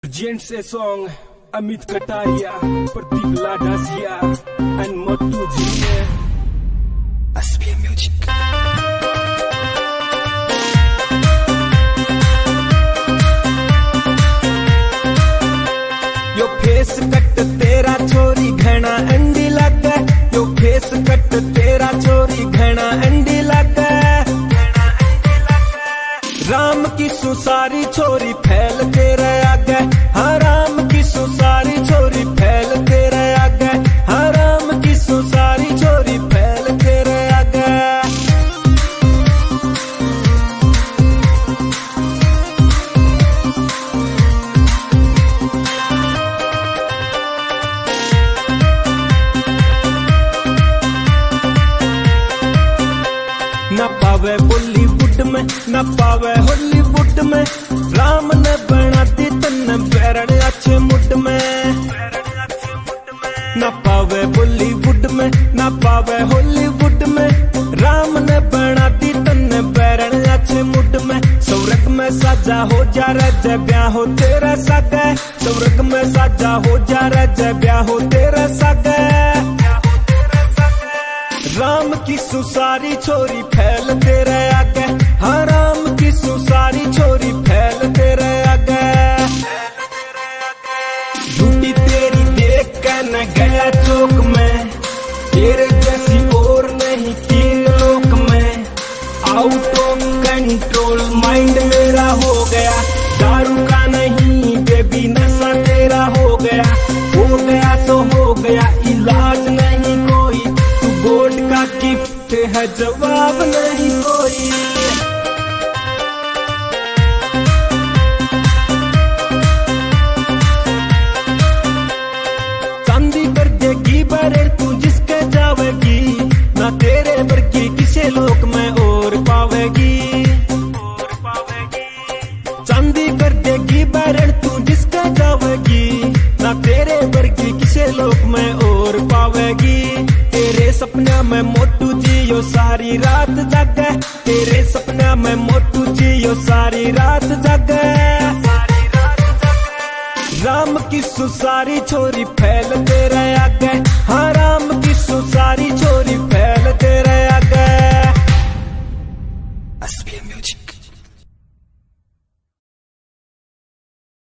Urgent a song, Amit Kataria, Pratik Ladasiya, and Mottu Jr. SPM Music. Yo face cut tera chori घना अंडी लगा. Yo face cut tera chori घना अंडी लगा. राम की सुसारी छोरी फैल तेरे आगे. हाँ राम की सुसारी छोरी फैल तेरे आगे. हाँ राम की सुसारी छोरी फैल तेरे आगे. न पावे बॉलीवुड में न पावे हॉलीवुड में. राम ने बना दी तन्ने बैरण अच्छे मुड में. न पावे बॉलीवुड में न पावे हॉलीवुड में. राम ने बना दी तन्ने बैरण अच्छे मुड में. स्वर्ग में साजा हो जा रहा ब्याह हो तेरा सागा. स्वर्ग में साजा हो जा रहा ब्याह हो तेरा सागा. राम की सुसारी छोरी फैल तेरे आगे. हाँ राम की सुसारी छोरी फैल तेरे आगे. झूठी तेरी देख कर न गया चौक में. तेरे जैसी और नहीं तीन लोक में. आउट ऑफ कंट्रोल माइंड मेरा हो गया. दारू का नहीं बेबी नशा तेरा हो गया. हो गया तो हो गया इलाज नहीं कोई. गॉड का गिफ्ट है जवाब नहीं कोई. चांदी कर देगी बरे तू जिसके जावेगी. ना तेरे वर्गी किसे लोक में और पावेगी. चांदी कर देगी बरे तू जिसके जावेगी. ना तेरे वर्गी किसे लोक में और पावेगी. तेरे सपना में मोटू जियो सारी रात जागे. तेरे सपना में मोटू जियो सारी रात जागे. राम की सुसारी छोरी फैल तेरे